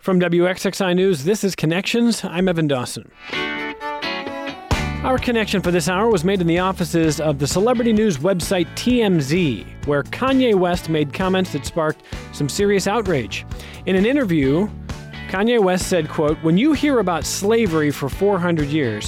From WXXI News, this is Connections. I'm Evan Dawson. Our connection for this hour was made in the offices of the celebrity news website TMZ, where Kanye West made comments that sparked some serious outrage. In an interview, Kanye West said, quote, "When you hear about slavery for 400 years,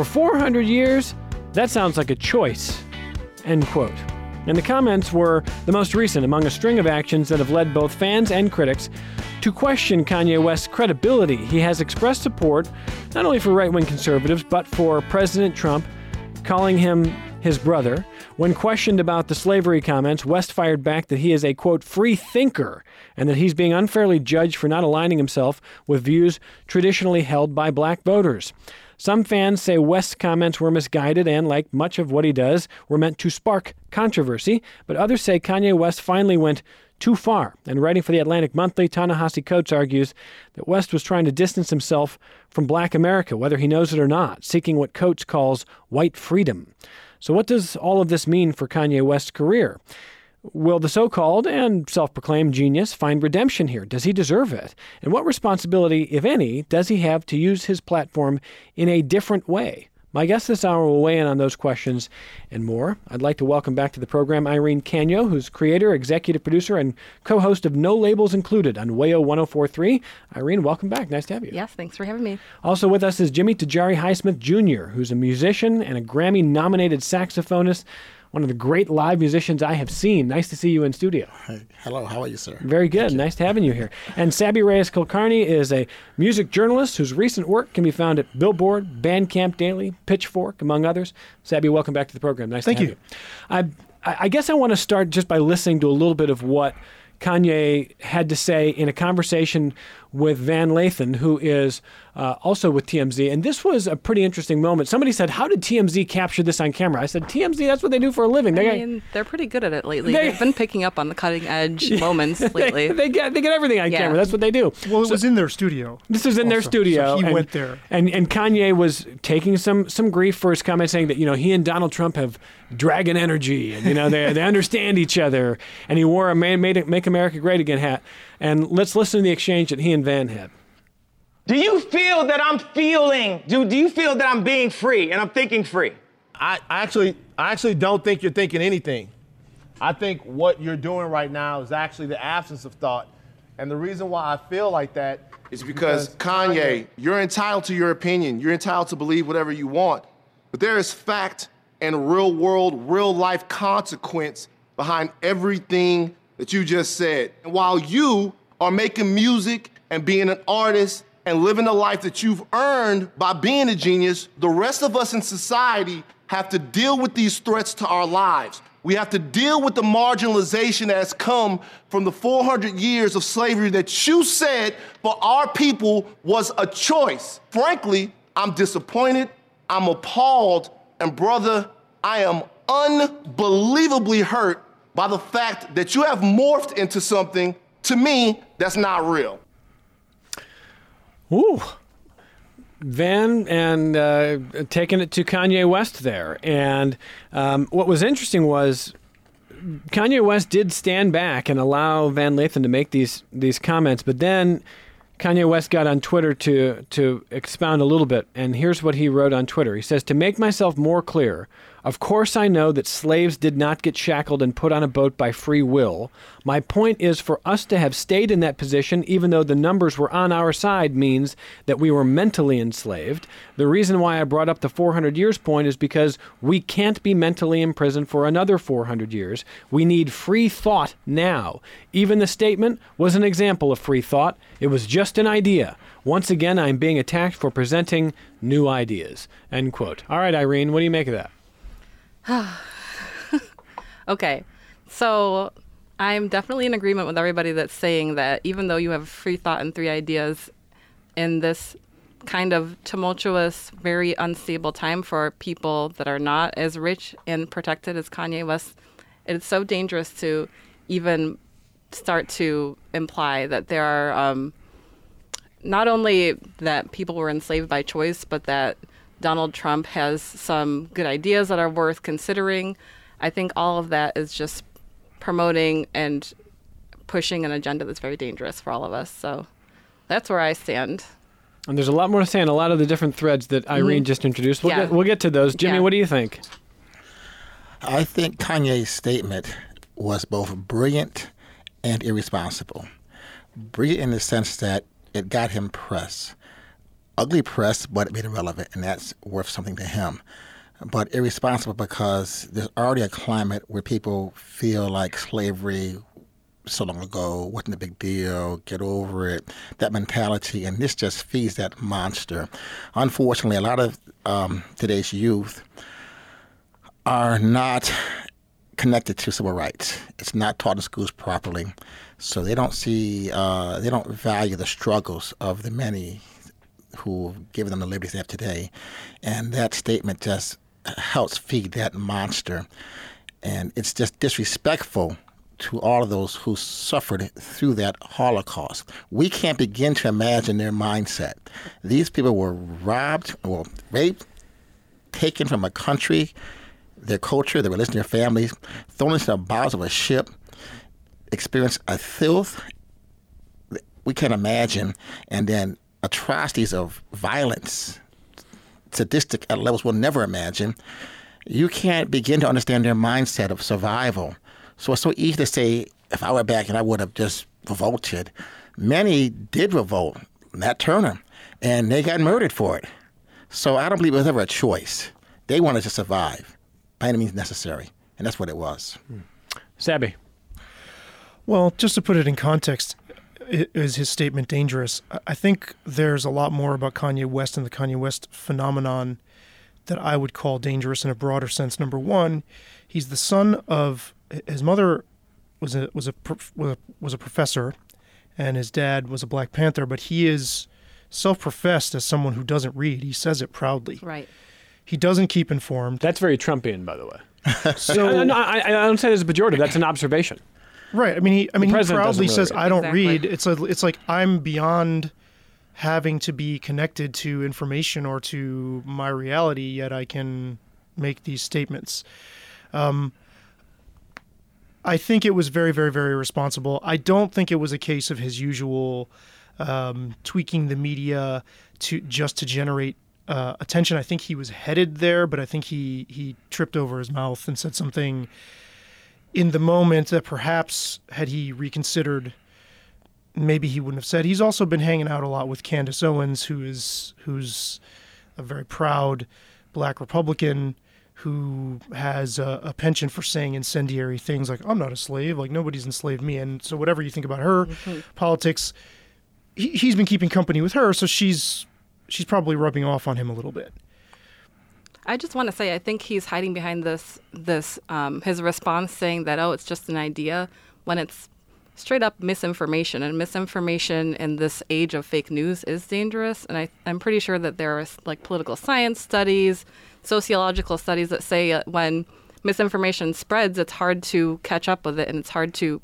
that sounds like a choice," end quote. And the comments were the most recent among a string of actions that have led both fans and critics to question Kanye West's credibility. He has expressed support not only for right-wing conservatives, but for President Trump, calling him his brother. When questioned about the slavery comments, West fired back that he is a, quote, free thinker, and that he's being unfairly judged for not aligning himself with views traditionally held by black voters. Some fans say West's comments were misguided and, like much of what he does, were meant to spark controversy, but others say Kanye West finally went too far. And writing for the Atlantic Monthly, Ta-Nehisi Coates argues that West was trying to distance himself from black America, whether he knows it or not, seeking what Coates calls white freedom. So what does all of this mean for Kanye West's career? Will the so-called and self-proclaimed genius find redemption here? Does he deserve it? And what responsibility, if any, does he have to use his platform in a different way? My guest this hour will weigh in on those questions and more. I'd like to welcome back to the program Irene Canio, who's creator, executive producer, and co-host of No Labels Included on WAYO 104.3. Irene, welcome back. Nice to have you. Yes, thanks for having me. Also with us is Jimmy Tajari Highsmith Jr., who's a musician and a Grammy-nominated saxophonist, one of the great live musicians I have seen. Nice to see you in studio. Hey, hello, how are you, sir? Very good. Nice to having you here. And Sabby Reyes Kulkarni is a music journalist whose recent work can be found at Billboard, Bandcamp Daily, Pitchfork, among others. Sabby, welcome back to the program. Nice to have you. I guess I want to start just by listening to a little bit of what Kanye had to say in a conversation with Van Lathan, who is also with TMZ. And this was a pretty interesting moment. Somebody said, how did TMZ capture this on camera? I said, TMZ, that's what they do for a living. They're pretty good at it lately. They've been picking up on the cutting edge moments lately. They get everything on camera. That's what they do. Well, it was in their studio. This was in their studio. So he went there. And Kanye was taking some grief for his comment, saying that, he and Donald Trump have dragon energy, and, they understand each other. And he wore a Make America Great Again hat. And let's listen to the exchange that he and Van had. Do you feel that I'm do you feel that I'm being free and I'm thinking free? I actually don't think you're thinking anything. I think what you're doing right now is actually the absence of thought. And the reason why I feel like that is because Kanye, you're entitled to your opinion. You're entitled to believe whatever you want. But there is fact and real world, real life consequence behind everything that you just said. And while you are making music and being an artist and living the life that you've earned by being a genius, the rest of us in society have to deal with these threats to our lives. We have to deal with the marginalization that has come from the 400 years of slavery that you said for our people was a choice. Frankly, I'm disappointed, I'm appalled, and brother, I am unbelievably hurt by the fact that you have morphed into something, to me, that's not real. Ooh. Van and taking it to Kanye West there. And what was interesting was Kanye West did stand back and allow Van Lathan to make these comments, but then Kanye West got on Twitter to expound a little bit, and here's what he wrote on Twitter. He says, "To make myself more clear, of course I know that slaves did not get shackled and put on a boat by free will. My point is for us to have stayed in that position, even though the numbers were on our side, means that we were mentally enslaved. The reason why I brought up the 400 years point is because we can't be mentally imprisoned for another 400 years. We need free thought now. Even the statement was an example of free thought. It was just an idea. Once again, I'm being attacked for presenting new ideas." End quote. All right, Irene, what do you make of that? Okay, so I'm definitely in agreement with everybody that's saying that even though you have free thought and three ideas in this kind of tumultuous, very unstable time for people that are not as rich and protected as Kanye West, it's so dangerous to even start to imply that there are not only that people were enslaved by choice, but that Donald Trump has some good ideas that are worth considering. I think all of that is just promoting and pushing an agenda that's very dangerous for all of us. So That's where I stand. And there's a lot more to say on a lot of the different threads that Irene just introduced. We'll get to those. Jimmy, what do you think? I think Kanye's statement was both brilliant and irresponsible. Brilliant in the sense that it got him press. Ugly press, but it made it relevant, and that's worth something to him. But irresponsible because there's already a climate where people feel like slavery so long ago wasn't a big deal, get over it, that mentality, and this just feeds that monster. Unfortunately, a lot of today's youth are not connected to civil rights. It's not taught in schools properly, so they don't value the struggles of the many who have given them the liberties they have today, and that statement just helps feed that monster, and it's just disrespectful to all of those who suffered through that Holocaust. We can't begin to imagine their mindset. These people were robbed, or raped, taken from a country, their culture, their religion, their families, thrown into the bowels of a ship, experienced a filth we can't imagine, and then atrocities of violence, sadistic at levels we'll never imagine. You can't begin to understand their mindset of survival. So it's so easy to say, if I were back and I would have just revolted. Many did revolt, Nat Turner, and they got murdered for it. So I don't believe it was ever a choice. They wanted to survive by any means necessary, and that's what it was. Sabby. Well, just to put it in context, is his statement dangerous? I think there's a lot more about Kanye West and the Kanye West phenomenon that I would call dangerous in a broader sense. Number one, he's the son of his mother was a professor, and his dad was a Black Panther. But he is self-professed as someone who doesn't read. He says it proudly. Right. He doesn't keep informed. That's very Trumpian, by the way. So I don't say this as a pejorative. That's an observation. Right. I mean, he proudly says, read. "I don't Exactly. read." It's like I'm beyond having to be connected to information or to my reality, yet I can make these statements. I think it was very, very, very responsible. I don't think it was a case of his usual tweaking the media to generate attention. I think he was headed there, but I think he tripped over his mouth and said something in the moment that perhaps had he reconsidered, maybe he wouldn't have said. He's also been hanging out a lot with Candace Owens, who's a very proud Black Republican who has a penchant for saying incendiary things like, "I'm not a slave, like nobody's enslaved me." And so whatever you think about her politics, he's been keeping company with her, so she's probably rubbing off on him a little bit. I just want to say, I think he's hiding behind this his response saying that, it's just an idea, when it's straight up misinformation. And misinformation in this age of fake news is dangerous. And I'm pretty sure that there are like political science studies, sociological studies that say when misinformation spreads, it's hard to catch up with it, and it's hard to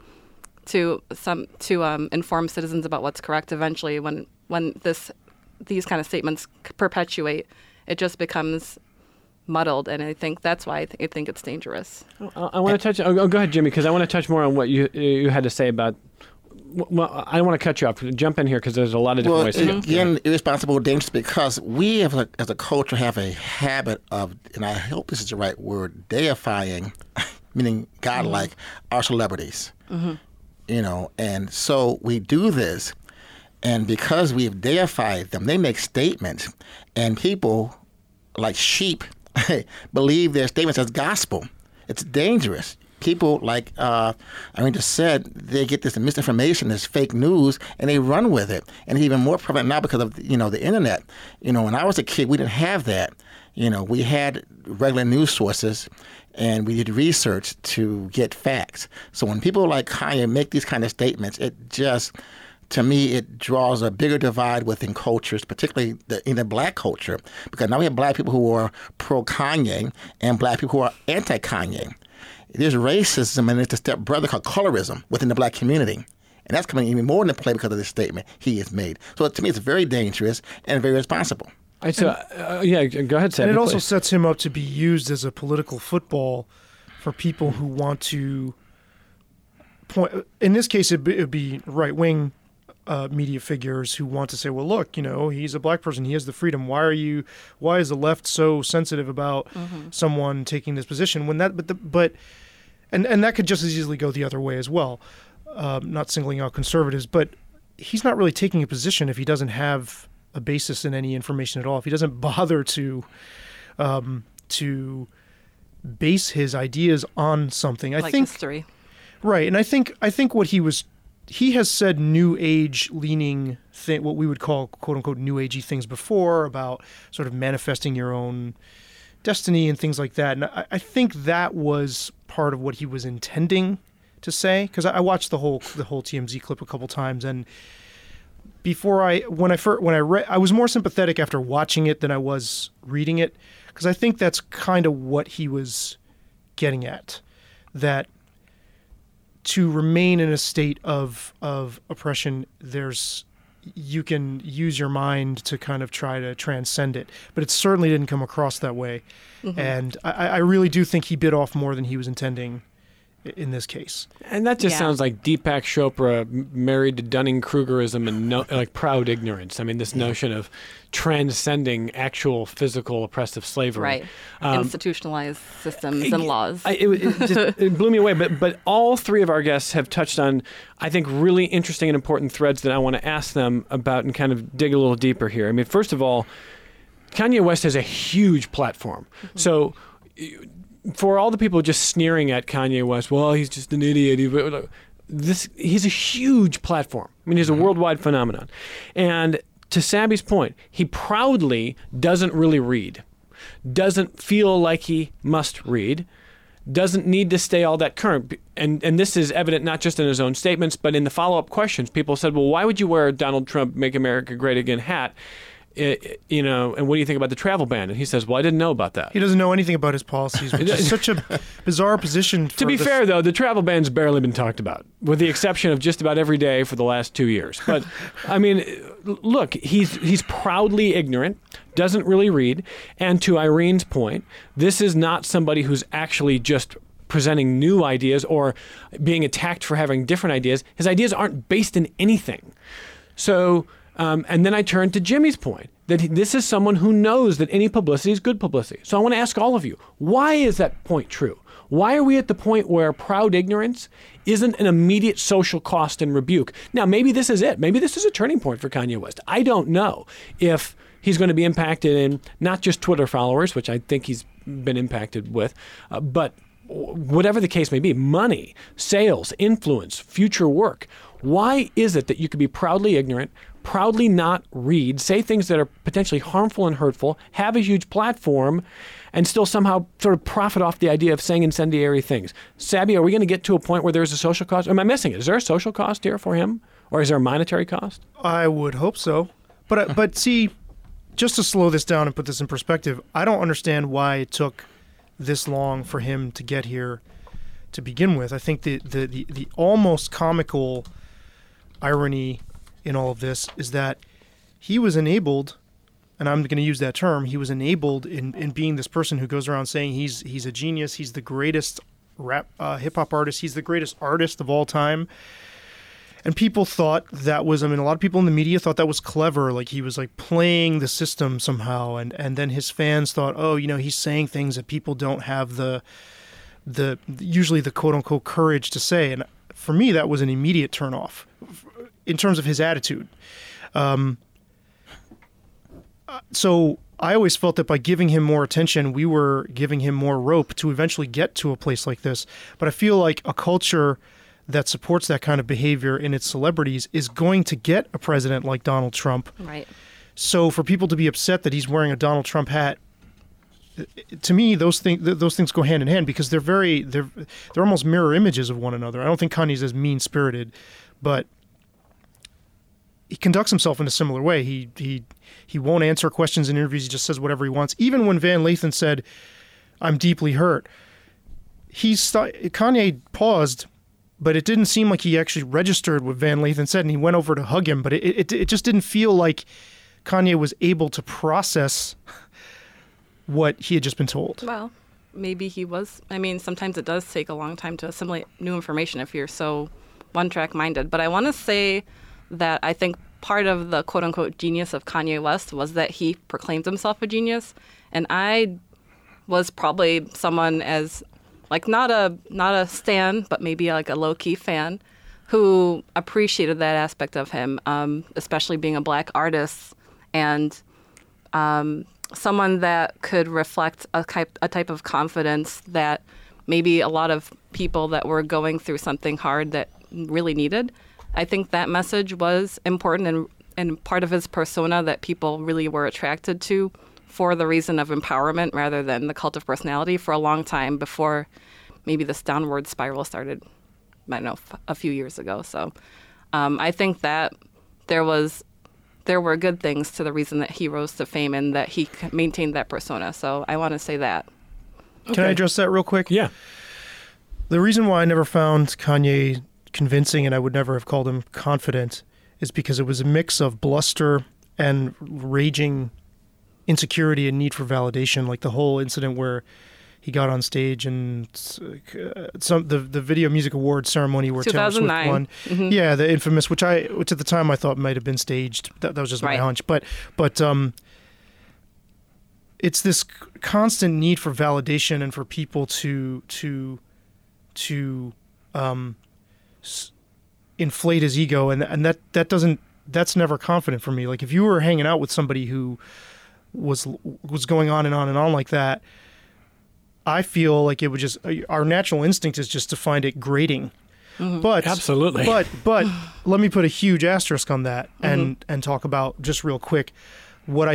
inform citizens about what's correct. Eventually, when these kind of statements perpetuate, it just becomes muddled, and I think that's why I think it's dangerous. I want to touch. Go ahead, Jimmy, because I want to touch more on what you had to say about. Well, I don't want to cut you off. Jump in here because there's a lot of different ways to go. Again, irresponsible, dangerous, because we as a culture have a habit of, and I hope this is the right word, deifying, meaning godlike, our celebrities. And so we do this, and because we've deified them, they make statements, and people, like sheep, believe their statements as gospel. It's dangerous. People, like just said, they get this misinformation, this fake news, and they run with it. And it's even more prevalent now because of the internet. When I was a kid, we didn't have that. We had regular news sources, and we did research to get facts. So when people like Kanye make these kind of statements, it just, to me, it draws a bigger divide within cultures, particularly in the Black culture, because now we have Black people who are pro-Kanye and Black people who are anti-Kanye. There's racism, and there's a step-brother called colorism within the Black community. And that's coming even more into play because of this statement he has made. So to me, it's very dangerous and very responsible. Go ahead, Sam. And it also sets him up to be used as a political football for people who want to point. In this case, it'd be right-wing media figures who want to say, well, look, he's a black person, he has the freedom. Why is the left so sensitive about someone taking this position? When that, and that could just as easily go the other way as well. Not singling out conservatives, but he's not really taking a position if he doesn't have a basis in any information at all. If he doesn't bother to base his ideas on something, I think history, right? And I think what he has said New Age leaning what we would call quote unquote New Agey things before, about sort of manifesting your own destiny and things like that. And I think that was part of what he was intending to say, because I watched the whole TMZ clip a couple times, and when I read, I was more sympathetic after watching it than I was reading it, because I think that's kind of what he was getting at, that to remain in a state of oppression, you can use your mind to kind of try to transcend it, but it certainly didn't come across that way. And I really do think he bit off more than he was intending in this case. And that just sounds like Deepak Chopra married to Dunning-Krugerism and like proud ignorance. I mean, this notion of transcending actual physical oppressive slavery. Right. Institutionalized systems and laws. It blew me away. But all three of our guests have touched on, I think, really interesting and important threads that I want to ask them about and kind of dig a little deeper here. I mean, first of all, Kanye West has a huge platform. So for all the people just sneering at Kanye West, well, he's just an idiot. He's a huge platform. I mean, he's a worldwide phenomenon. And to Sabby's point, he proudly doesn't really read, doesn't feel like he must read, doesn't need to stay all that current. And this is evident not just in his own statements, but in the follow-up questions. People said, well, why would you wear a Donald Trump Make America Great Again hat? And what do you think about the travel ban? And he says, well, I didn't know about that. He doesn't know anything about his policies, which is such a bizarre position. To be fair, though, the travel ban's barely been talked about, with the exception of just about every day for the last 2 years. But, I mean, look, he's proudly ignorant, doesn't really read, and to Irene's point, this is not somebody who's actually just presenting new ideas or being attacked for having different ideas. His ideas aren't based in anything. So... and then I turn to Jimmy's point, that this is someone who knows that any publicity is good publicity. So I want to ask all of you, why is that point true? Why are we at the point where proud ignorance isn't an immediate social cost and rebuke? Now, maybe this is it. Maybe this is a turning point for Kanye West. I don't know if he's going to be impacted in not just Twitter followers, which I think he's been impacted with, but whatever the case may be, money, sales, influence, future work. Why is it that you could be proudly ignorant, proudly not read, say things that are potentially harmful and hurtful, have a huge platform, and still somehow sort of profit off the idea of saying incendiary things? Sabby, are we going to get to a point where there's a social cost? Am I missing it? Is there a social cost here for him? Or is there a monetary cost? I would hope so. But see, just to slow this down and put this in perspective, I don't understand why it took this long for him to get here to begin with. I think the almost comical irony in all of this is that he was enabled, and I'm going to use that term, he was enabled in being this person who goes around saying he's a genius, he's the greatest rap hip-hop artist, he's the greatest artist of all time. And people thought that was, a lot of people in the media thought that was clever, like he was like playing the system somehow, and then his fans thought, oh, he's saying things that people don't have the usually the quote-unquote courage to say. And for me, that was an immediate turnoff in terms of his attitude. So I always felt that by giving him more attention, we were giving him more rope to eventually get to a place like this. But I feel like a culture that supports that kind of behavior in its celebrities is going to get a president like Donald Trump. Right. So for people to be upset that he's wearing a Donald Trump hat, to me, those things go hand in hand, because they're almost mirror images of one another. I don't think Kanye's as mean-spirited, but he conducts himself in a similar way. He won't answer questions in interviews. He just says whatever he wants. Even when Van Lathan said, "I'm deeply hurt," Kanye paused, but it didn't seem like he actually registered what Van Lathan said, and he went over to hug him. But it just didn't feel like Kanye was able to process what he had just been told. Well, maybe he was. Sometimes it does take a long time to assimilate new information if you're so one-track minded. But I want to say that I think part of the quote-unquote genius of Kanye West was that he proclaimed himself a genius. And I was probably someone as, like, not a stan, but maybe like a low-key fan who appreciated that aspect of him, especially being a Black artist and someone that could reflect a type of confidence that maybe a lot of people that were going through something hard that really needed. I think that message was important and part of his persona that people really were attracted to for the reason of empowerment rather than the cult of personality for a long time before maybe this downward spiral started, I don't know, a few years ago. So I think that there were good things to the reason that he rose to fame and that he maintained that persona. So I want to say that. Okay. Can I address that real quick? Yeah. The reason why I never found Kanye convincing and I would never have called him confident is because it was a mix of bluster and raging insecurity and need for validation, like the whole incident where he got on stage and the Video Music Awards ceremony where Taylor Swift won. Mm-hmm. Yeah, the infamous, which at the time I thought might have been staged. That was just my hunch. But it's this constant need for validation and for people to inflate his ego, and that's never confident for me. Like if you were hanging out with somebody who was going on and on and on like that, I feel like it would just, our natural instinct is just to find it grating. Mm-hmm. But absolutely. But let me put a huge asterisk on that and talk about just real quick why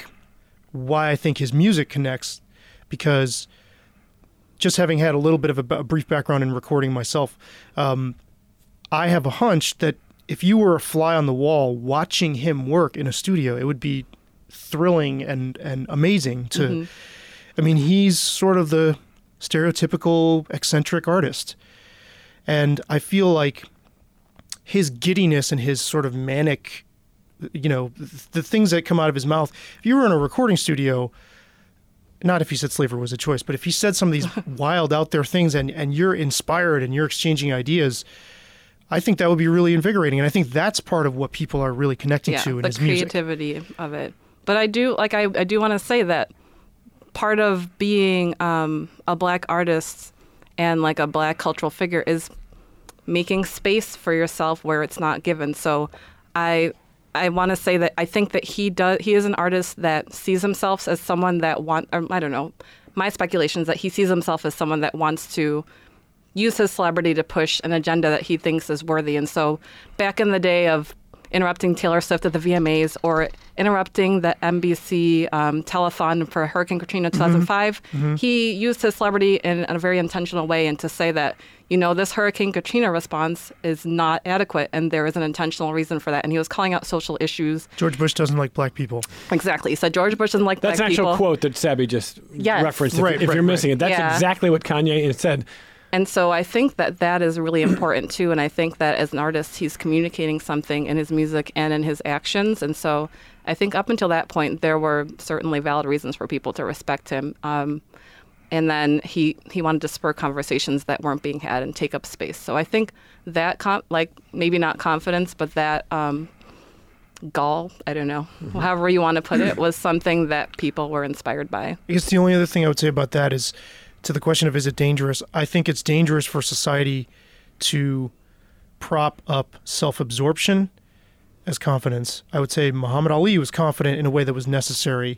I think his music connects, because just having had a little bit of a brief background in recording myself, I have a hunch that if you were a fly on the wall watching him work in a studio, it would be thrilling and amazing to. Mm-hmm. I mean, he's sort of the stereotypical eccentric artist. And I feel like his giddiness and his sort of manic, the things that come out of his mouth, if you were in a recording studio, not if he said slavery was a choice, but if he said some of these wild out there things and you're inspired and you're exchanging ideas, I think that would be really invigorating. And I think that's part of what people are really connecting to in his music. The creativity of it. But I do want to say that part of being a Black artist and like a Black cultural figure is making space for yourself where it's not given. So I want to say that I think that he is an artist that sees himself as someone that my speculation is that he sees himself as someone that wants to use his celebrity to push an agenda that he thinks is worthy. And so back in the day of interrupting Taylor Swift at the VMAs or interrupting the NBC telethon for Hurricane Katrina 2005, he used his celebrity in a very intentional way and to say that, this Hurricane Katrina response is not adequate and there is an intentional reason for that. And he was calling out social issues. George Bush doesn't like Black people. Exactly. He said George Bush doesn't like Black people. That's an actual quote that Sabby just referenced. If you're missing it, that's exactly what Kanye said. And so I think that is really important, too. And I think that as an artist, he's communicating something in his music and in his actions. And so I think up until that point, there were certainly valid reasons for people to respect him. And then he wanted to spur conversations that weren't being had and take up space. So I think that, maybe not confidence, but that gall, I don't know, however you want to put it, was something that people were inspired by. I guess the only other thing I would say about that is, to the question of is it dangerous, I think it's dangerous for society to prop up self-absorption as confidence. I would say Muhammad Ali was confident in a way that was necessary.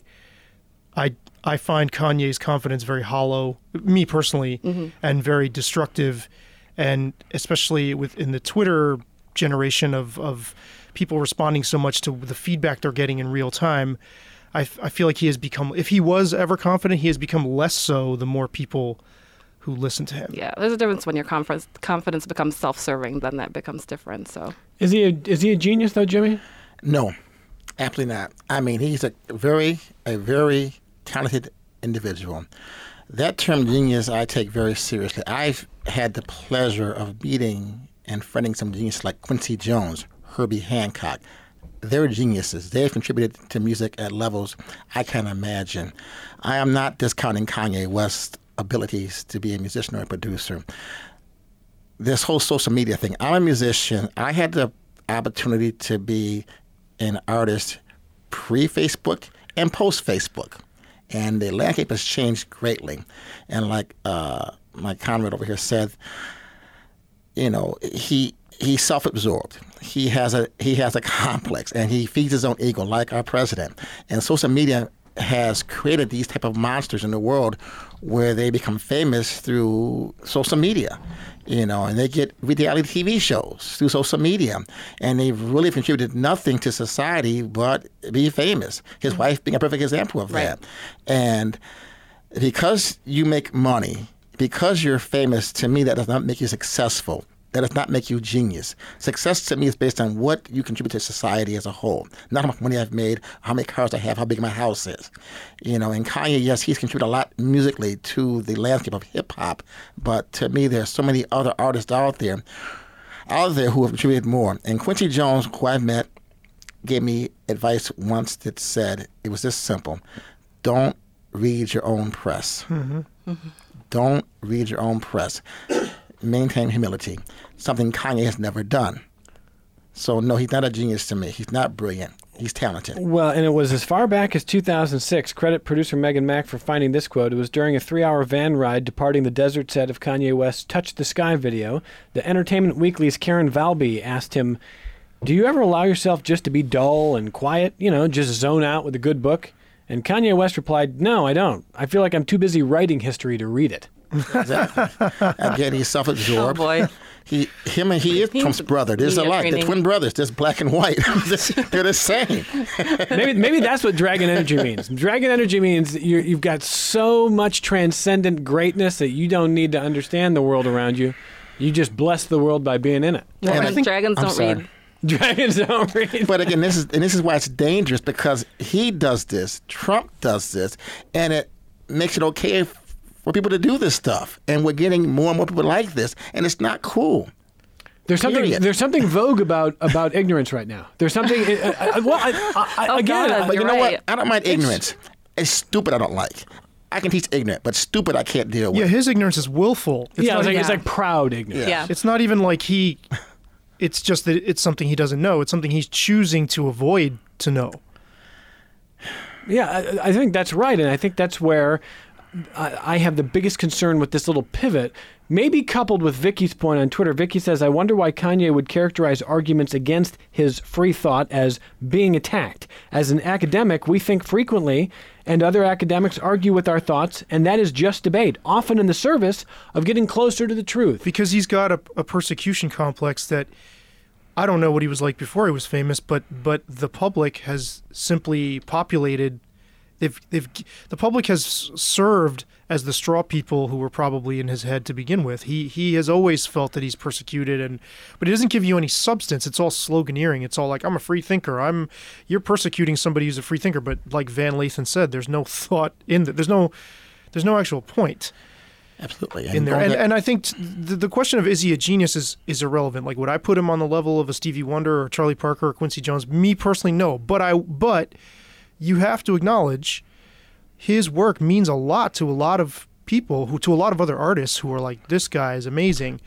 I find Kanye's confidence very hollow, me personally, and very destructive, and especially within the Twitter generation of people responding so much to the feedback they're getting in real time. I feel like he has become, if he was ever confident, he has become less so the more people who listen to him. Yeah, there's a difference when your confidence becomes self-serving, then that becomes different. So, is he a genius though, Jimmy? No, absolutely not. I mean, he's a very talented individual. That term genius I take very seriously. I've had the pleasure of meeting and friending some geniuses like Quincy Jones, Herbie Hancock. They're geniuses. They've contributed to music at levels I can't imagine. I am not discounting Kanye West's abilities to be a musician or a producer. This whole social media thing. I'm a musician. I had the opportunity to be an artist pre-Facebook and post-Facebook. And the landscape has changed greatly. And like my comrade over here said, you know, he's self-absorbed. He has a complex, and he feeds his own ego, like our president. And social media has created these type of monsters in the world where they become famous through social media, you know, and they get reality TV shows through social media, and they've really contributed nothing to society but be famous. His wife being a perfect example of that. And because you make money, because you're famous, to me, that does not make you successful. That does not make you genius. Success to me is based on what you contribute to society as a whole, not how much money I've made, how many cars I have, how big my house is. You know, and Kanye, yes, he's contributed a lot musically to the landscape of hip hop, but to me, there's so many other artists out there who have contributed more. And Quincy Jones, who I met, gave me advice once that said, it was this simple: don't read your own press. Don't read your own press. Maintain humility, something Kanye has never done. So no, he's not a genius to me. He's not brilliant. He's talented. Well, and it was as far back as 2006. Credit producer Megan Mack for finding this quote. It was during a 3-hour van ride departing the desert set of Kanye West's Touch the Sky video. The Entertainment Weekly's Karen Valby asked him, "Do you ever allow yourself just to be dull and quiet, you know, just zone out with a good book?" And Kanye West replied, "No, I don't. I feel like I'm too busy writing history to read it." Exactly. Again, he's self-absorbed. Oh, boy. He is Trump's brother. There's media alike. training. They're twin brothers. There's black and white. They're the same. Maybe that's what Dragon Energy means. Dragon Energy means you've got so much transcendent greatness that you don't need to understand the world around you. You just bless the world by being in it. And I think- Dragons I'm don't sorry. read. Dragons don't read. But again, this is why it's dangerous, because he does this, Trump does this, and it makes it okay for people to do this stuff. And we're getting more and more people like this, and it's not cool. There's Period. something vogue about ignorance right now. There's something. Again, God. But you You're know right. what? I don't mind ignorance. It's stupid I don't like. I can teach ignorant, but stupid I can't deal with. Yeah, his ignorance is willful. It's not it's even- like proud ignorance. Yeah. It's not even like it's just that it's something he doesn't know. It's something he's choosing to avoid to know. Yeah, I think that's right, and I think that's where I have the biggest concern with this little pivot, maybe coupled with Vicky's point on Twitter. Vicky says, "I wonder why Kanye would characterize arguments against his free thought as being attacked. As an academic, we think frequently, and other academics argue with our thoughts, and that is just debate, often in the service of getting closer to the truth." Because he's got a persecution complex that I don't know what he was like before he was famous, but the public has simply populated. The public has served as the straw people who were probably in his head to begin with. He has always felt that he's persecuted, but it doesn't give you any substance. It's all sloganeering. It's all like, I'm a free thinker. You're persecuting somebody who's a free thinker, but like Van Lathan said, there's no thought in that. There's no actual point. Absolutely. In there, and I think the question of is he a genius is irrelevant. Like, would I put him on the level of a Stevie Wonder or Charlie Parker or Quincy Jones? Me personally, no. But you have to acknowledge his work means a lot to a lot of people, to a lot of other artists who are like, this guy is amazing.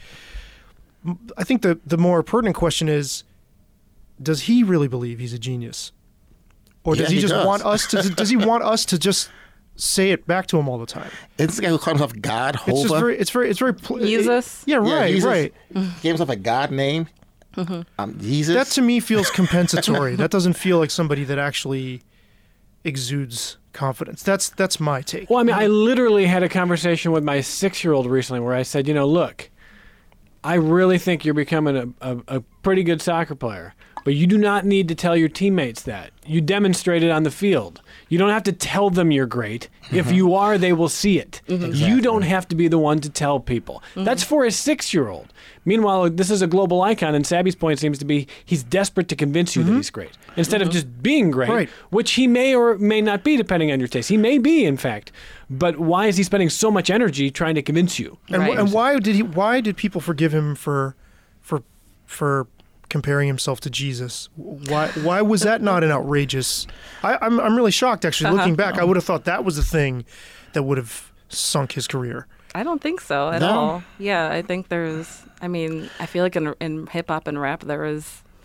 I think the more pertinent question is, does he really believe he's a genius, or does Yeah, he just does. want us to? Does he want us to just say it back to him all the time? It's the guy who calls himself God, It's just Hova. very. Jesus? Yeah, right, Jesus right. Gave himself a God name. Jesus. That to me feels compensatory. That doesn't feel like somebody that actually exudes confidence. That's my take. Well, I mean, I literally had a conversation with my 6-year-old recently where I said, look, I really think you're becoming a pretty good soccer player, but you do not need to tell your teammates that. You demonstrate it on the field. You don't have to tell them you're great. If you are, they will see it. You don't have to be the one to tell people. That's for a 6-year-old. Meanwhile, this is a global icon, and Sabby's point seems to be he's desperate to convince you that he's great, instead of just being great, Right. which he may or may not be, depending on your taste. He may be, in fact. But why is he spending so much energy trying to convince you? And, Right. and why did people forgive him for comparing himself to Jesus? Why was that not an outrageous? I'm really shocked, actually. Looking back, I would have thought that was the thing that would have sunk his career. I don't think so at No. all. Yeah, I think I feel like in hip hop and rap there is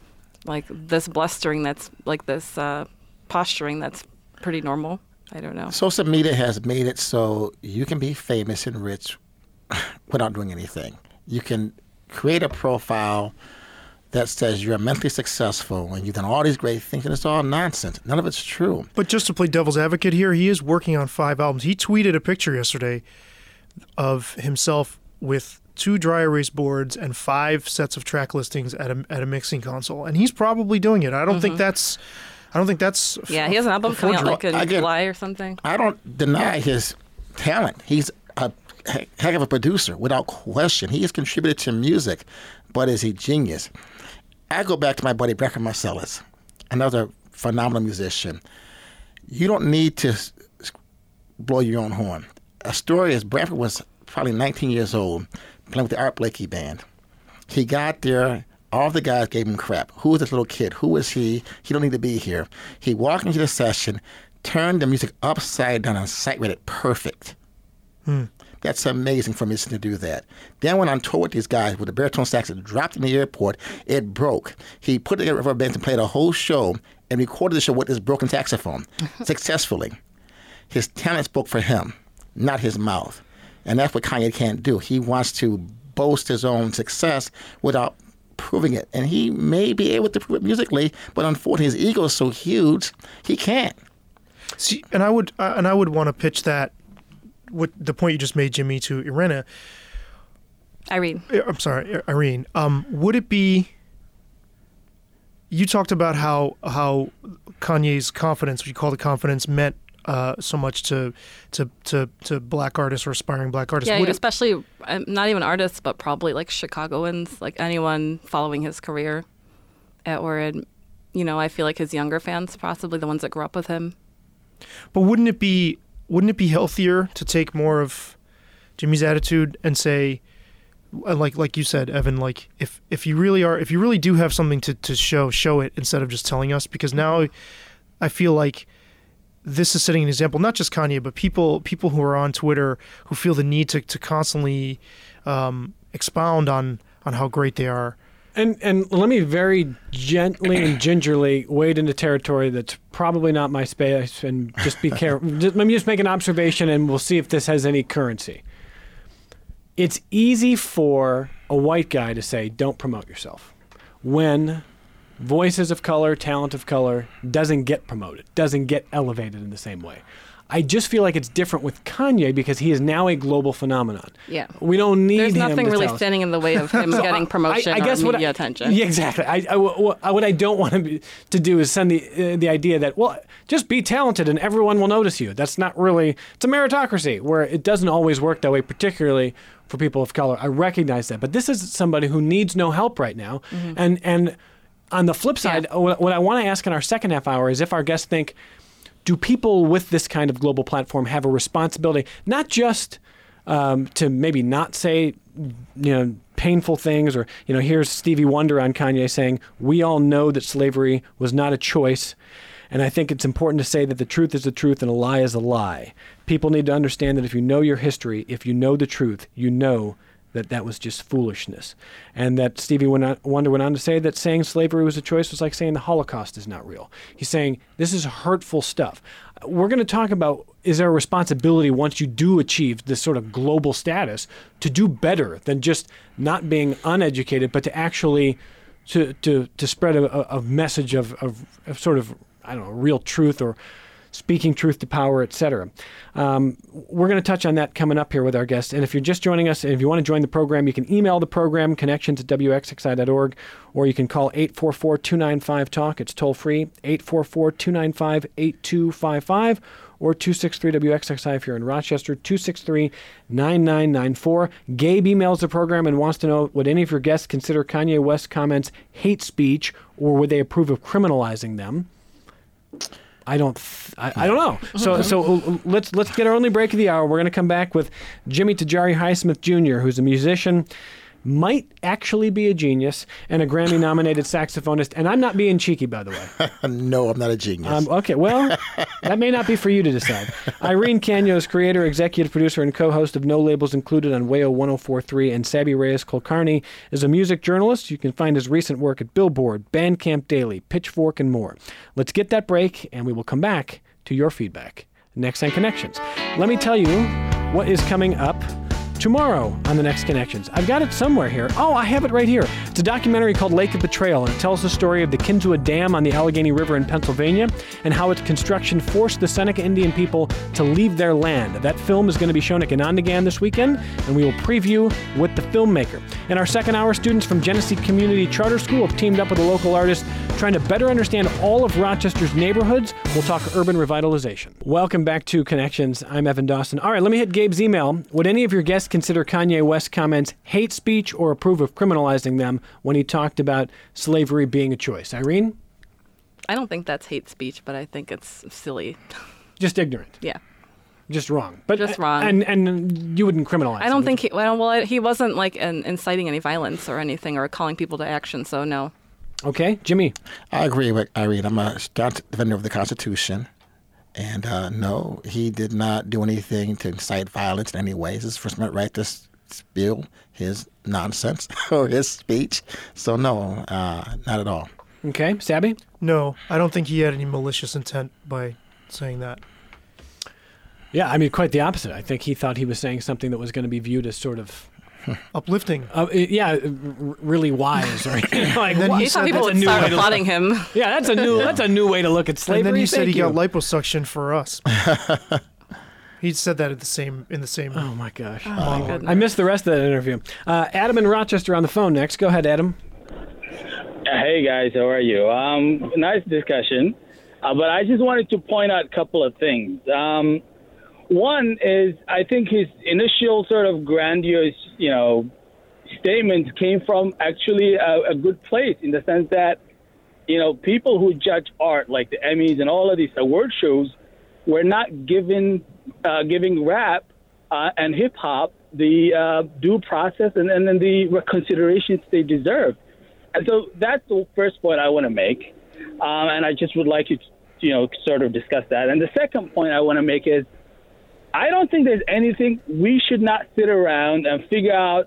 like this blustering that's like this posturing that's pretty normal. I don't know. Social media has made it so you can be famous and rich without doing anything. You can create a profile that says you're mentally successful and you've done all these great things, and it's all nonsense. None of it's true. But just to play devil's advocate here, he is working on 5 albums. He tweeted a picture yesterday of himself with 2 dry erase boards and 5 sets of track listings at a mixing console, and he's probably doing it. I don't think that's. Yeah, he has an album coming out like in July or something. I don't deny his talent. He's a heck of a producer, without question. He has contributed to music, but is he genius? I go back to my buddy Branford Marsalis, another phenomenal musician. You don't need to blow your own horn. A story is Branford was probably 19 years old, playing with the Art Blakey Band. He got there. All the guys gave him crap. Who is this little kid? Who is he? He don't need to be here. He walked into the session, turned the music upside down and sight read it perfect. That's amazing for a musician to do that. Then went on tour with these guys with a baritone sax that dropped in the airport. It broke. He put it together for a band and played a whole show and recorded the show with his broken saxophone successfully. His talent spoke for him, not his mouth. And that's what Kanye can't do. He wants to boast his own success without proving it. And he may be able to prove it musically, but unfortunately his ego is so huge, he can't. See, and I would want to pitch that, what the point you just made, Jimmy, to Irene. Would it be? You talked about how Kanye's confidence, what you call the confidence, meant so much to black artists or aspiring black artists. Yeah, especially not even artists, but probably like Chicagoans, like anyone following his career, I feel like his younger fans, possibly the ones that grew up with him. But wouldn't it be healthier to take more of Jimmy's attitude and say, like you said, Evan, like if you really do have something to show it instead of just telling us? Because now I feel like this is setting an example, not just Kanye, but people who are on Twitter who feel the need to constantly expound on how great they are. And let me very gently and gingerly wade into territory that's probably not my space, and just be careful. Let me just make an observation, and we'll see if this has any currency. It's easy for a white guy to say, don't promote yourself, when voices of color, talent of color doesn't get promoted, doesn't get elevated in the same way. I just feel like it's different with Kanye because he is now a global phenomenon. Yeah. We don't need him There's nothing to really tell us. standing in the way of him getting promotion or media attention. Yeah, exactly. What I don't want to do is send the idea that, well, just be talented and everyone will notice you. That's not really, it's a meritocracy where it doesn't always work that way, particularly for people of color. I recognize that. But this is somebody who needs no help right now. Mm-hmm. And on the flip side, what I want to ask in our second half hour is if our guests think, do people with this kind of global platform have a responsibility, not just to maybe not say, painful things, or, here's Stevie Wonder on Kanye saying, we all know that slavery was not a choice. And I think it's important to say that the truth is the truth and a lie is a lie. People need to understand that if you know your history, if you know the truth, you know that was just foolishness. And that Stevie Wonder went on to say that saying slavery was a choice was like saying the Holocaust is not real. He's saying this is hurtful stuff. We're going to talk about, is there a responsibility once you do achieve this sort of global status to do better than just not being uneducated, but to actually to spread a message of sort of, I don't know, real truth or speaking truth to power, etc. We're going to touch on that coming up here with our guests. And if you're just joining us, and if you want to join the program, you can email the program, connection@wxxi.org, or you can call 844-295-TALK. It's toll free, 844-295-8255, or 263-WXXI if you're in Rochester, 263-9994. Gabe emails the program and wants to know, would any of your guests consider Kanye West's comments hate speech, or would they approve of criminalizing them? I don't know. So let's get our only break of the hour. We're going to come back with Jimmy Tajari Highsmith Jr., who's a musician, might actually be a genius and a Grammy-nominated saxophonist. And I'm not being cheeky, by the way. No, I'm not a genius. Okay, well, that may not be for you to decide. Irene Caños, creator, executive producer, and co-host of No Labels Included on WAYO 104.3, and Sabi Reyes Kulkarni is a music journalist. You can find his recent work at Billboard, Bandcamp Daily, Pitchfork, and more. Let's get that break, and we will come back to your feedback next on Connections. Let me tell you what is coming up tomorrow on the Next Connections. I've got it somewhere here. Oh, I have it right here. It's a documentary called Lake of Betrayal, and it tells the story of the Kinsua Dam on the Allegheny River in Pennsylvania and how its construction forced the Seneca Indian people to leave their land. That film is going to be shown at Ganondagan this weekend, and we will preview with the filmmaker. In our second hour, students from Genesee Community Charter School have teamed up with a local artist trying to better understand all of Rochester's neighborhoods. We'll talk urban revitalization. Welcome back to Connections. I'm Evan Dawson. All right, let me hit Gabe's email. Would any of your guests consider Kanye West's comments hate speech or approve of criminalizing them when he talked about slavery being a choice? Irene? I don't think that's hate speech, but I think it's silly. Just ignorant. Yeah. Just wrong. But just wrong. And you wouldn't criminalize I don't him. think he wasn't like inciting any violence or anything or calling people to action, so no. Okay, Jimmy. I agree with Irene. I'm a staunch defender of the Constitution. And no, he did not do anything to incite violence in any way. It's his First Amendment right to spill his nonsense or his speech. So no, not at all. Okay, Sabby? No, I don't think he had any malicious intent by saying that. Yeah, I mean, quite the opposite. I think he thought he was saying something that was going to be viewed as sort of uplifting. Really wise. Or, like, then he thought people would start applauding him. Yeah, that's a new way to look at slavery. And then he said he got liposuction for us. He said that in the same. Oh my gosh! I missed the rest of that interview. Adam in Rochester on the phone next. Go ahead, Adam. Hey guys, how are you? Nice discussion, but I just wanted to point out a couple of things. One is, I think his initial sort of grandiose, statements came from actually a good place in the sense that, people who judge art, like the Emmys and all of these award shows, were not giving rap and hip hop the due process and then the considerations they deserve. And so that's the first point I want to make, and I just would like you to, sort of discuss that. And the second point I want to make is, I don't think there's anything we should not sit around and figure out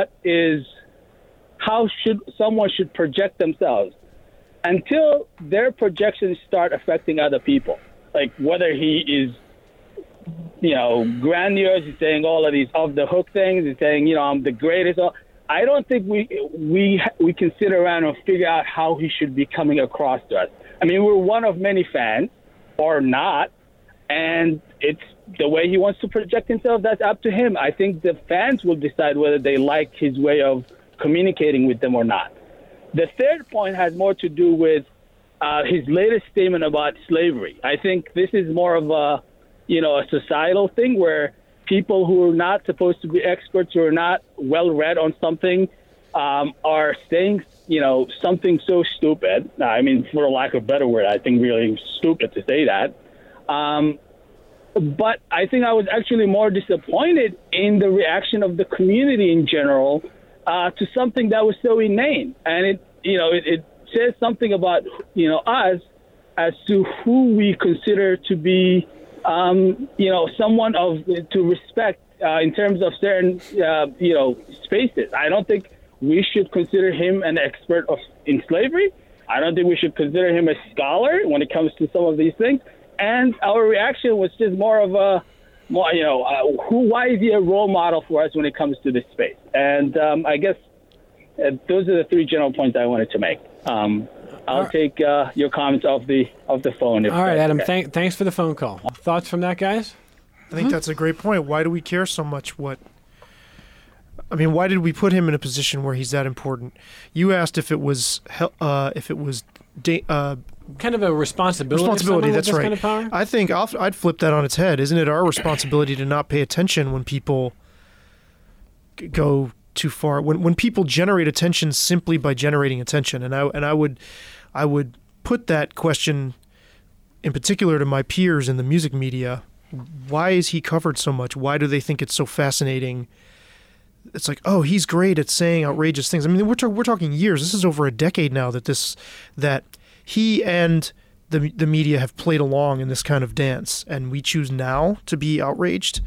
how someone should project themselves until their projections start affecting other people. Like whether he is, grandiose, he's saying all of these off the hook things, he's saying, I'm the greatest. I don't think we can sit around and figure out how he should be coming across to us. I mean, we're one of many fans, or not, and it's the way he wants to project himself, that's up to him. I think the fans will decide whether they like his way of communicating with them or not. The third point has more to do with his latest statement about slavery. I think this is more of a societal thing where people who are not supposed to be experts, who are not well-read on something, are saying, something so stupid. I mean, for lack of a better word, I think really stupid to say that. But I think I was actually more disappointed in the reaction of the community in general to something that was so inane. And it says something about, us as to who we consider to be, someone to respect in terms of certain, spaces. I don't think we should consider him an expert in slavery. I don't think we should consider him a scholar when it comes to some of these things. And our reaction was just more of why is he a role model for us when it comes to this space? And I guess those are the three general points I wanted to make. I'll take your comments off the phone. All right, Adam. Okay. Thanks for the phone call. Thoughts from that, guys? I think that's a great point. Why do we care so much? Why did we put him in a position where he's that important? You asked if it was kind of a responsibility. Responsibility, that's right. Kind of power? I think I'd flip that on its head. Isn't it our responsibility to not pay attention when people go too far? When people generate attention simply by generating attention, and I would put that question in particular to my peers in the music media. Why is he covered so much? Why do they think it's so fascinating it's like, oh, he's great at saying outrageous things. I mean, we're talking years. This is over a decade now that he and the media have played along in this kind of dance, and we choose now to be outraged.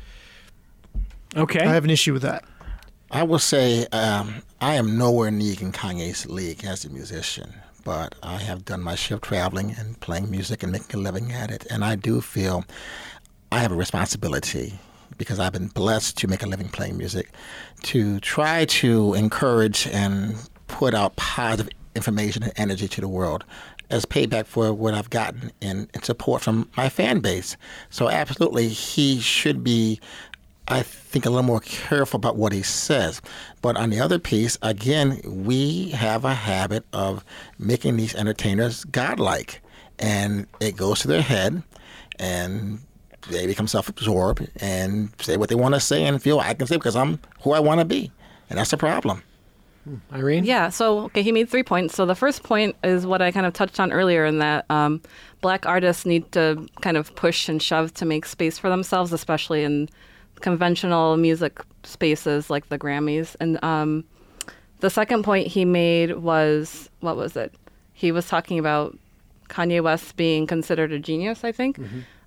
Okay. I have an issue with that. I will say I am nowhere near in Kanye's league as a musician, but I have done my share of traveling and playing music and making a living at it, and I do feel I have a responsibility, because I've been blessed to make a living playing music, to try to encourage and put out positive information and energy to the world as payback for what I've gotten in support from my fan base. So absolutely, he should be, I think, a little more careful about what he says. But on the other piece, again, we have a habit of making these entertainers godlike, and it goes to their head, and they become self-absorbed and say what they want to say and feel I can say because I'm who I want to be. And that's the problem. Irene? Yeah, so, okay, he made 3 points. So the first point is what I kind of touched on earlier, in that Black artists need to kind of push and shove to make space for themselves, especially in conventional music spaces like the Grammys. And the second point he made was, what was it? He was talking about Kanye West being considered a genius, I think.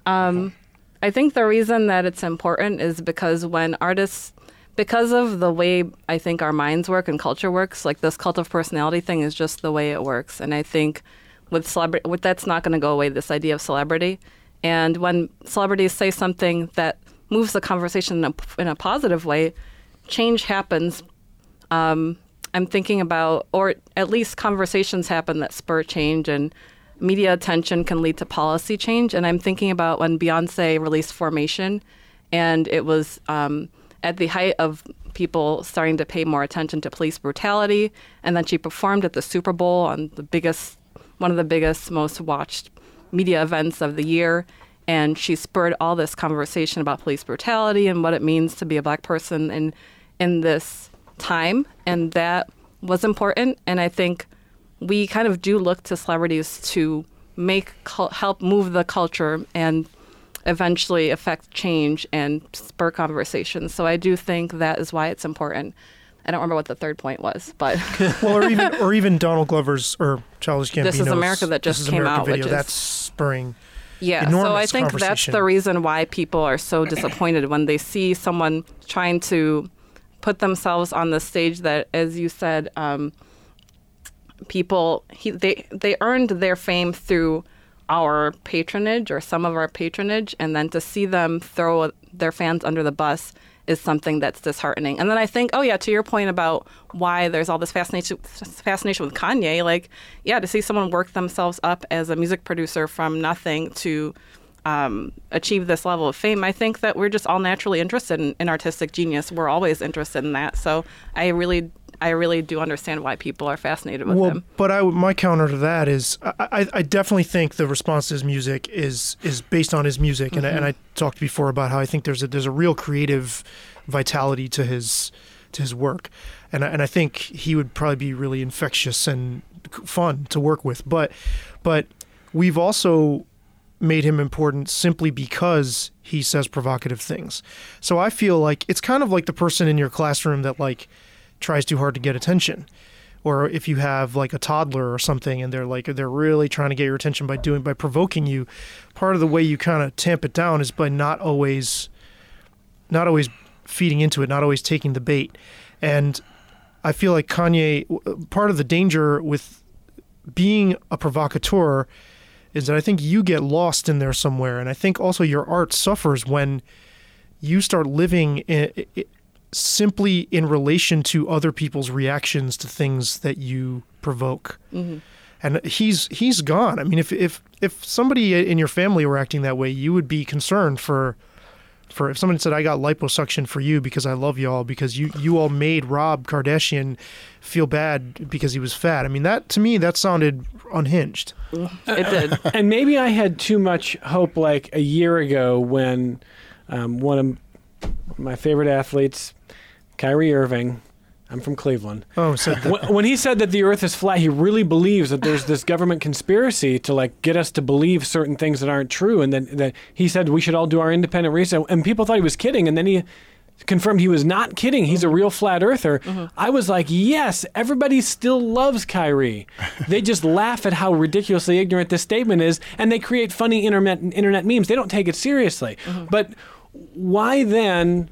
I think the reason that it's important is because when artists, because of the way I think our minds work and culture works, like this cult of personality thing is just the way it works. And I think with celebrity, that's not going to go away, this idea of celebrity. And when celebrities say something that moves the conversation in a positive way, change happens. I'm thinking about, or at least conversations happen that spur change, and media attention can lead to policy change. And I'm thinking about when Beyonce released Formation, and it was at the height of people starting to pay more attention to police brutality. And then she performed at the Super Bowl on one of the biggest, most watched media events of the year. And she spurred all this conversation about police brutality and what it means to be a Black person in this time. And that was important. And I think we kind of do look to celebrities to help move the culture and eventually affect change and spur conversations. So I do think that is why it's important. I don't remember what the third point was, but well, or even Donald Glover's or Childish Gambino's This Is America that just came out, video, which is that's spurring. Yeah, so I think that's the reason why people are so disappointed when they see someone trying to put themselves on the stage that, as you said, they earned their fame through our patronage or some of our patronage, and then to see them throw their fans under the bus is something that's disheartening. And then I think, to your point about why there's all this fascination with Kanye, like, yeah, to see someone work themselves up as a music producer from nothing to achieve this level of fame, I think that we're just all naturally interested in artistic genius. We're always interested in that. So I really do understand why people are fascinated with him. But my counter to that is I definitely think the response to his music is based on his music, and I talked before about how I think there's a real creative vitality to his work, and I think he would probably be really infectious and fun to work with. But we've also made him important simply because he says provocative things. So I feel like it's kind of like the person in your classroom that like tries too hard to get attention, or if you have like a toddler or something and they're really trying to get your attention by provoking you. Part of the way you kind of tamp it down is by not always feeding into it, not always taking the bait. And I feel like Kanye, part of the danger with being a provocateur is that I think you get lost in there somewhere, and I think also your art suffers when you start living simply in relation to other people's reactions to things that you provoke. Mm-hmm. And he's gone. I mean, if somebody in your family were acting that way, you would be concerned for if someone said, I got liposuction for you because I love y'all, because you all made Rob Kardashian feel bad because he was fat. I mean, that to me, that sounded unhinged. It did. And maybe I had too much hope like a year ago when one of my favorite athletes, Kyrie Irving, I'm from Cleveland. Oh, said that. When he said that the earth is flat, he really believes that there's this government conspiracy to like get us to believe certain things that aren't true. And then that he said we should all do our independent research. And people thought he was kidding. And then he confirmed he was not kidding. He's a real flat earther. I was like, yes, everybody still loves Kyrie. They just laugh at how ridiculously ignorant this statement is, and they create funny internet memes. They don't take it seriously. But why then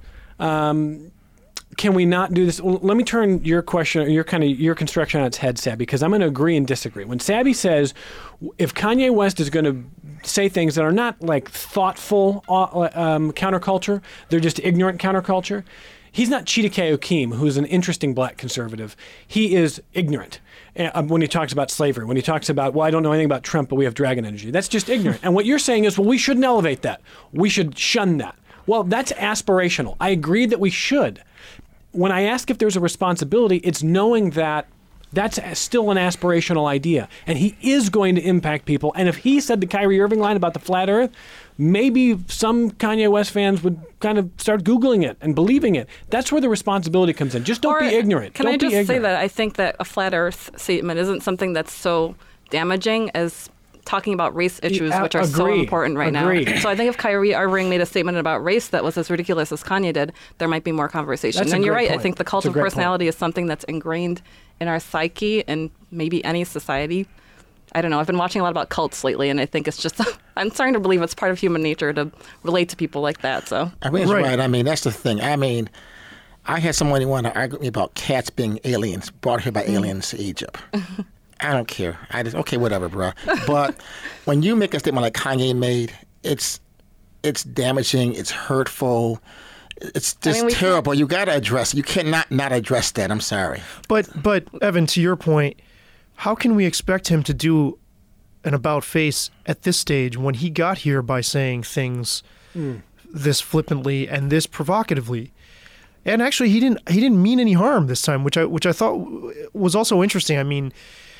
can we not do this? Well, let me turn your question, your construction on its head, Sabby, because I'm going to agree and disagree. When Sabby says, if Kanye West is going to say things that are not like thoughtful counterculture, they're just ignorant counterculture. He's not Chidike Okim, who's an interesting black conservative. He is ignorant when he talks about slavery, when he talks about, well, I don't know anything about Trump, but we have dragon energy. That's just ignorant. And what you're saying is, well, we shouldn't elevate that. We should shun that. Well, that's aspirational. I agree that we should. When I ask if there's a responsibility, it's knowing that that's still an aspirational idea, and he is going to impact people. And if he said the Kyrie Irving line about the flat earth, maybe some Kanye West fans would kind of start Googling it and believing it. That's where the responsibility comes in. Just don't be ignorant. Can I just say that I think that a flat earth statement isn't something that's so damaging as talking about race issues, which are so important right now. So I think if Kyrie Irving made a statement about race that was as ridiculous as Kanye did, there might be more conversation. And you're right. I think the cult of personality is something that's ingrained in our psyche and maybe any society. I don't know. I've been watching a lot about cults lately, and I think it's just, I'm starting to believe it's part of human nature to relate to people like that. So I mean, right. I mean, that's the thing. I mean, I had someone who wanted to argue with me about cats being aliens, brought here by aliens to Egypt. I don't care. Okay, whatever, bro. But when you make a statement like Kanye made, it's damaging. It's hurtful. It's just terrible. You got to address it. You cannot not address that. I'm sorry. But Evan, to your point, how can we expect him to do an about face at this stage when he got here by saying things this flippantly and this provocatively? And actually, he didn't mean any harm this time, which I thought was also interesting. I mean,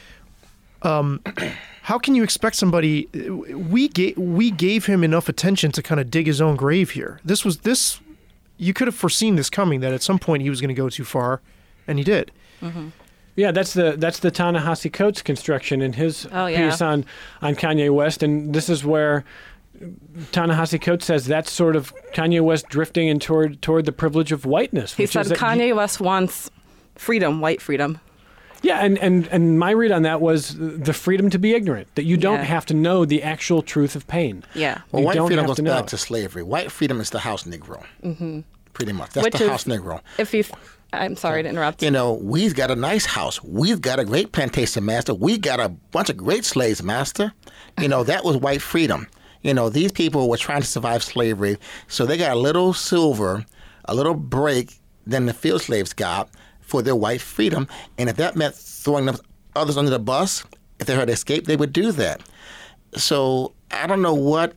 how can you expect somebody? We gave him enough attention to kind of dig his own grave here. This. You could have foreseen this coming, that at some point he was going to go too far, and he did. Mm-hmm. Yeah, that's the Ta-Nehisi Coates construction in his piece on Kanye West, and this is where Ta-Nehisi Coates says that's sort of Kanye West drifting in toward the privilege of whiteness. He said Kanye West wants freedom, white freedom. Yeah, and my read on that was the freedom to be ignorant, that you don't have to know the actual truth of pain. Yeah. Well, white freedom goes back to slavery. White freedom is the house Negro. Mm-hmm. Pretty much. That's the house Negro. I'm sorry to interrupt. You know, we've got a nice house. We've got a great plantation master. We got a bunch of great slaves, master. You know, that was white freedom. You know, these people were trying to survive slavery, so they got a little silver, a little break than the field slaves got for their white freedom. And if that meant throwing others under the bus, if they heard escape, they would do that. So I don't know what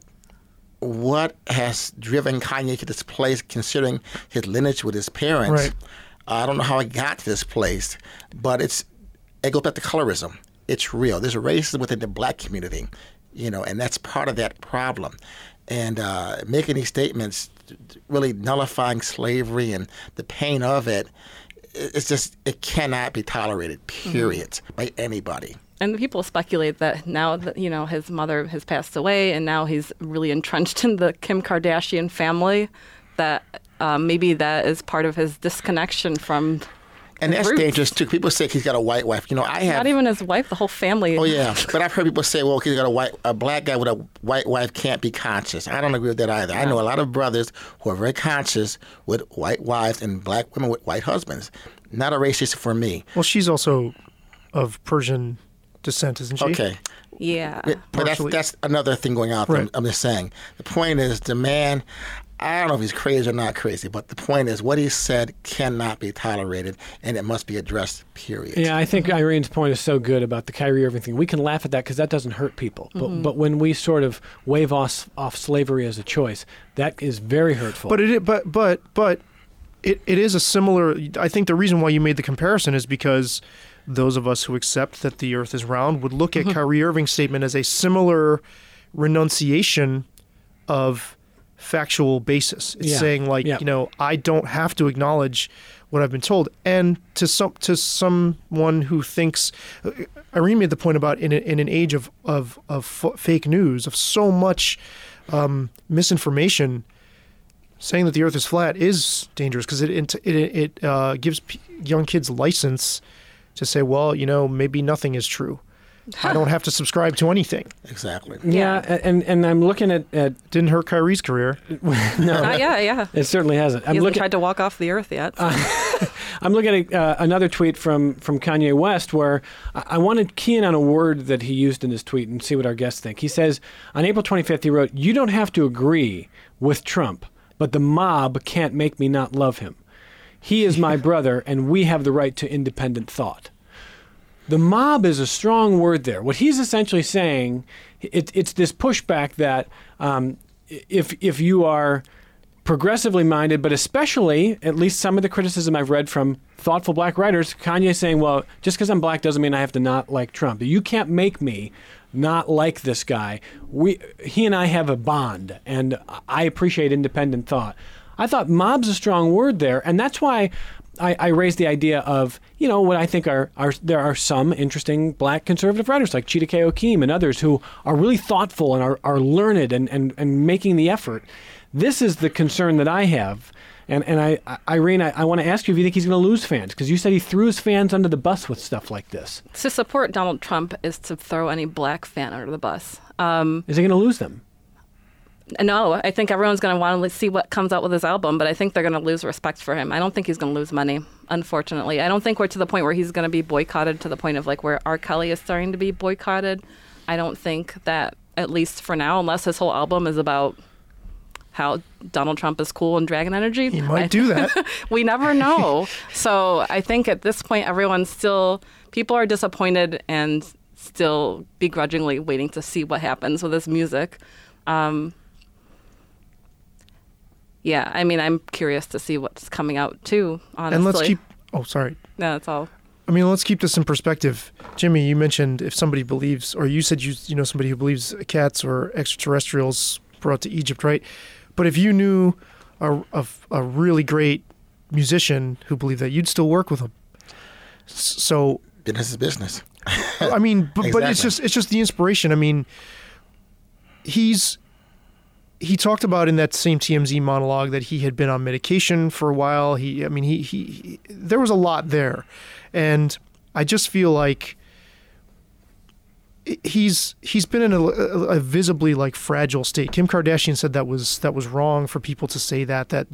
has driven Kanye to this place, considering his lineage with his parents. Right. I don't know how it got to this place, but it goes back to colorism. It's real. There's racism within the black community, you know, and that's part of that problem. And making these statements, really nullifying slavery and the pain of it, it's just, it cannot be tolerated, period, by anybody. And people speculate that now that, you know, his mother has passed away and now he's really entrenched in the Kim Kardashian family, that maybe that is part of his disconnection from And that's roots. dangerous, too. People say he's got a white wife. You know, Not even his wife, the whole family. Oh, yeah. But I've heard people say, well, he's got a black guy with a white wife can't be conscious. I don't agree with that either. I know a lot of brothers who are very conscious with white wives and black women with white husbands. Not a racist for me. Well, she's also of Persian descent, isn't she? Okay. Yeah. But that's another thing going on. Right. I'm just saying. The point is, the man, I don't know if he's crazy or not crazy, but the point is what he said cannot be tolerated, and it must be addressed, period. Yeah, I think Irene's point is so good about the Kyrie Irving thing. We can laugh at that because that doesn't hurt people. But when we sort of wave off slavery as a choice, that is very hurtful. But it is a similar. I think the reason why you made the comparison is because those of us who accept that the earth is round would look at Kyrie Irving's statement as a similar renunciation of factual basis. It's saying, like, you know, I don't have to acknowledge what I've been told. And to someone who thinks, Irene made the point about in an age of fake news, of so much misinformation, saying that the Earth is flat is dangerous because it gives young kids license to say, well, maybe nothing is true. I don't have to subscribe to anything. Exactly. Yeah, and I'm looking at didn't hurt Kyrie's career. No, yeah. It certainly hasn't. He hasn't tried to walk off the Earth yet. So. I'm looking at another tweet from Kanye West where I wanted to key in on a word that he used in his tweet and see what our guests think. He says, on April 25th, he wrote, "You don't have to agree with Trump, but the mob can't make me not love him. He is my brother, and we have the right to independent thought." The mob is a strong word there. What he's essentially saying, it's this pushback that if you are progressively minded, but especially, at least some of the criticism I've read from thoughtful black writers, Kanye saying, well, just because I'm black doesn't mean I have to not like Trump. You can't make me not like this guy. He and I have a bond, and I appreciate independent thought. I thought mob's a strong word there, and that's why I raised the idea of, what I think there are some interesting black conservative writers like Chida K. Okeem and others who are really thoughtful and are learned and making the effort. This is the concern that I have. And Irene, I want to ask you if you think he's going to lose fans, because you said he threw his fans under the bus with stuff like this. To support Donald Trump is to throw any black fan under the bus. Is he going to lose them? No, I think everyone's going to want to see what comes out with his album, but I think they're going to lose respect for him. I don't think he's going to lose money, unfortunately. I don't think we're to the point where he's going to be boycotted to the point of where R. Kelly is starting to be boycotted. I don't think that, at least for now, unless his whole album is about how Donald Trump is cool and Dragon Energy. He might do that. We never know. So I think at this point, people are disappointed and still begrudgingly waiting to see what happens with his music. Yeah, I'm curious to see what's coming out too, honestly. And let's keep... Oh, sorry. No, that's all. Let's keep this in perspective. Jimmy, you mentioned if somebody believes, or you said you know somebody who believes cats or extraterrestrials brought to Egypt, right? But if you knew a really great musician who believed that, you'd still work with him. So... Business is business. But it's just the inspiration. He talked about in that same TMZ monologue that he had been on medication for a while. He there was a lot there, and I just feel like he's been in a visibly fragile state. Kim Kardashian said that was wrong for people to say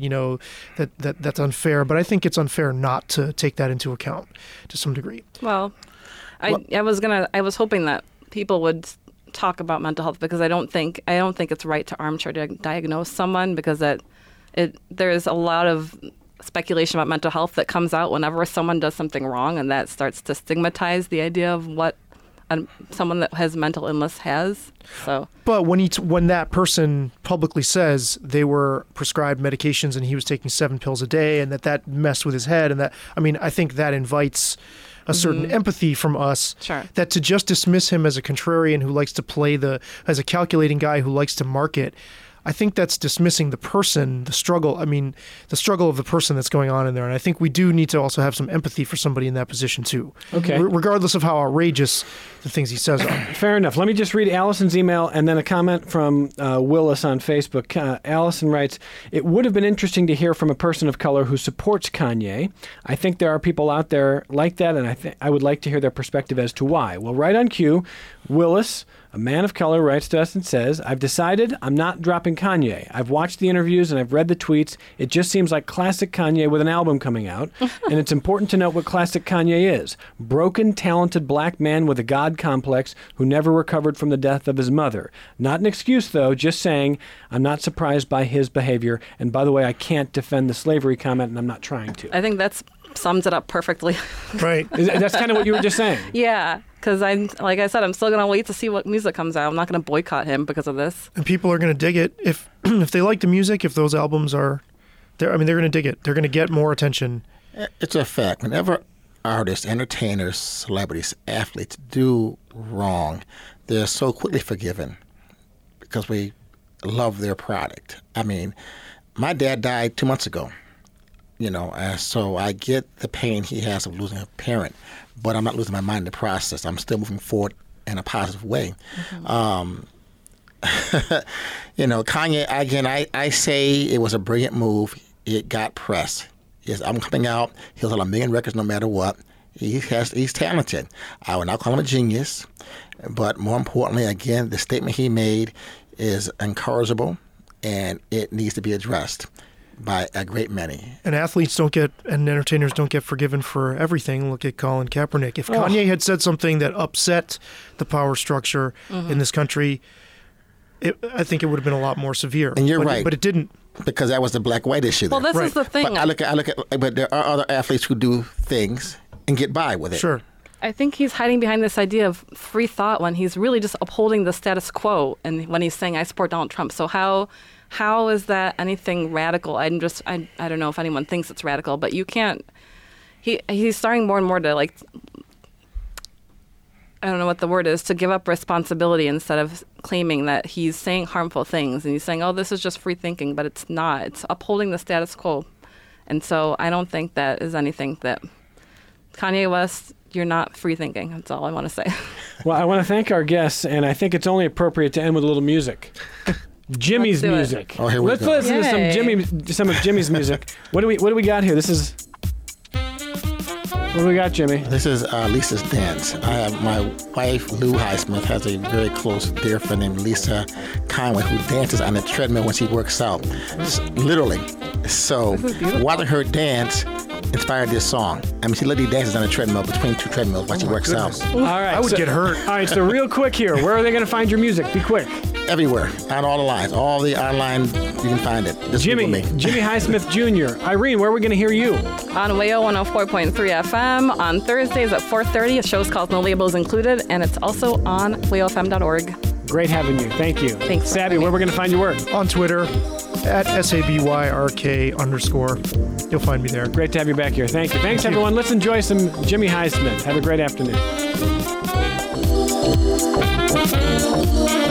that's unfair. But I think it's unfair not to take that into account to some degree. Well, I was hoping that people would talk about mental health, because I don't think it's right to armchair diagnose someone, because there's a lot of speculation about mental health that comes out whenever someone does something wrong, and that starts to stigmatize the idea of what someone that has mental illness has. So, but when that person publicly says they were prescribed medications and he was taking 7 pills a day, and that messed with his head, and I think that invites a certain empathy from us. Sure. That to just dismiss him as a contrarian who likes to play as a calculating guy who likes to market, I think that's dismissing the person, the struggle of the person that's going on in there. And I think we do need to also have some empathy for somebody in that position too. Okay. Regardless of how outrageous the things he says are. Fair enough. Let me just read Allison's email and then a comment from Willis on Facebook. Allison writes, "It would have been interesting to hear from a person of color who supports Kanye. I think there are people out there like that, and I would like to hear their perspective as to why." Well, right on cue, Willis, a man of color, writes to us and says, "I've decided I'm not dropping Kanye. I've watched the interviews and I've read the tweets. It just seems like classic Kanye with an album coming out. And it's important to note what classic Kanye is. Broken, talented black man with a God complex who never recovered from the death of his mother. Not an excuse, though, just saying I'm not surprised by his behavior. And by the way, I can't defend the slavery comment, and I'm not trying to." I think that sums it up perfectly. Right. That's kind of what you were just saying. Yeah. Because like I said, I'm still going to wait to see what music comes out. I'm not going to boycott him because of this. And people are going to dig it if they like the music. If those albums are, they're going to dig it. They're going to get more attention. It's a fact. Whenever artists, entertainers, celebrities, athletes do wrong, they're so quickly forgiven because we love their product. My dad died 2 months ago. So I get the pain he has of losing a parent, but I'm not losing my mind in the process. I'm still moving forward in a positive way. Kanye, again, I say it was a brilliant move. It got press. His album coming out, he'll sell 1 million records no matter what. He's talented. I would not call him a genius, but more importantly, again, the statement he made is encourageable, and it needs to be addressed by a great many. And athletes and entertainers don't get forgiven for everything. Look at Colin Kaepernick. If Kanye had said something that upset the power structure in this country, I think it would have been a lot more severe. And you're right. But it didn't. Because that was the black-white issue. Well, this is the thing. But there are other athletes who do things and get by with it. Sure. I think he's hiding behind this idea of free thought when he's really just upholding the status quo, and when he's saying, I support Donald Trump. So how is that anything radical? I don't know if anyone thinks it's radical, but you can't. He's starting more and more to, like, I don't know what the word is, to give up responsibility instead of claiming that he's saying harmful things. And he's saying, oh, this is just free thinking, but it's not. It's upholding the status quo. And so I don't think that is anything that Kanye West, you're not free thinking. That's all I want to say. Well, I want to thank our guests, and I think it's only appropriate to end with a little music. Jimmy's music. Oh, here we Let's go. listen to some of Jimmy's music. What do we got here? What do we got, Jimmy? This is Lisa's Dance. I have my wife, Lou Highsmith, has a very close dear friend named Lisa Conway who dances on a treadmill when she works out. Literally. So watching her dance inspired this song. I mean, she literally dances on a treadmill between 2 treadmills while she works out. All right. I would get hurt. All right, so real quick here. Where are they going to find your music? Be quick. Everywhere, on all the lines, all the online, you can find it. Just Jimmy Highsmith Jr. Irene, where are we going to hear you? On WAYO 104.3 FM on Thursdays at 4:30. A show's called No Labels Included, and it's also on wayofm.org. Great having you. Thank you. Thanks. Sabby, where are we going to find your work? On Twitter, at SABYRK_. You'll find me there. Great to have you back here. Thank you. Thanks, everyone. Let's enjoy some Jimmy Highsmith. Have a great afternoon.